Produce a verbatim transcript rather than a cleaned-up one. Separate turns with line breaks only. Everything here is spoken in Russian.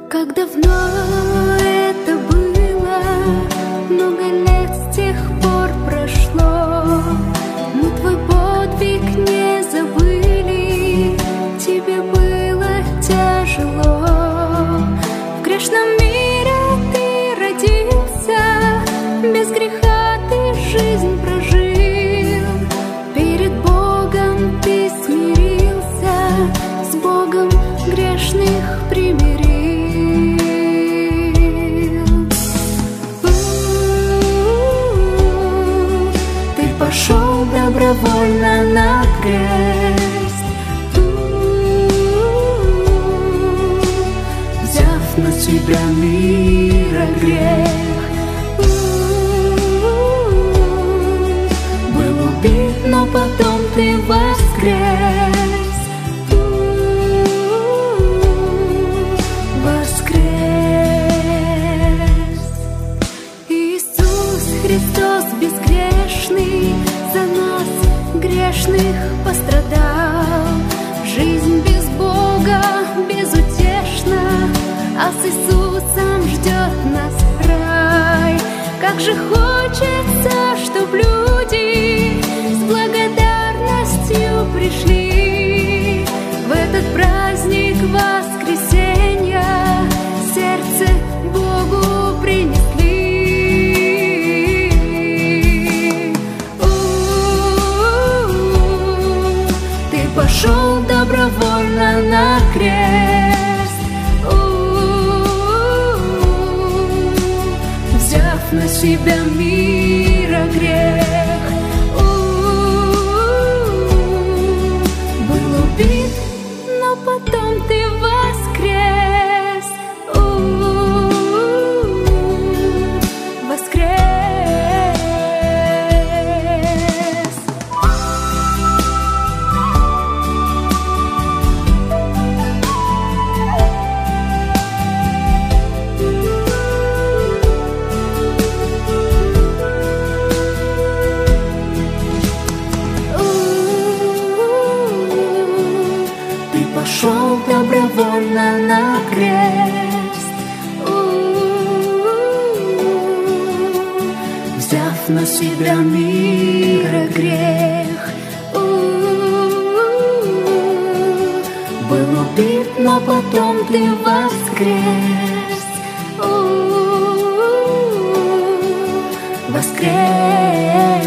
Как давно это было, много лет с тех пор прошло. Мы твой подвиг не забыли, тебе было тяжело. В грешном мире ты родился, без греха ты жизнь прожил. Перед Богом ты смирился, с Богом грешных примирил. Пошел добровольно на крест, взяв на себя мира грех. Был убит, но потом ты воскрес. Воскрес. Иисус Христос безгрешный за нас, грешных, пострадал. Жизнь без Бога безутешна, а с Иисусом ждет нас рай. Как же хочется, чтоб люди с благодарностью пришли в этот праздник воскресенья, сердце Богу принесли. Пошел добровольно на крест, взяв на себя мира грех. Был убит, но потом ты воскрес. Воскрес. Пошел добровольно на крест, взяв на себя мира грех. Был убит, но потом ты воскрес. Воскрес.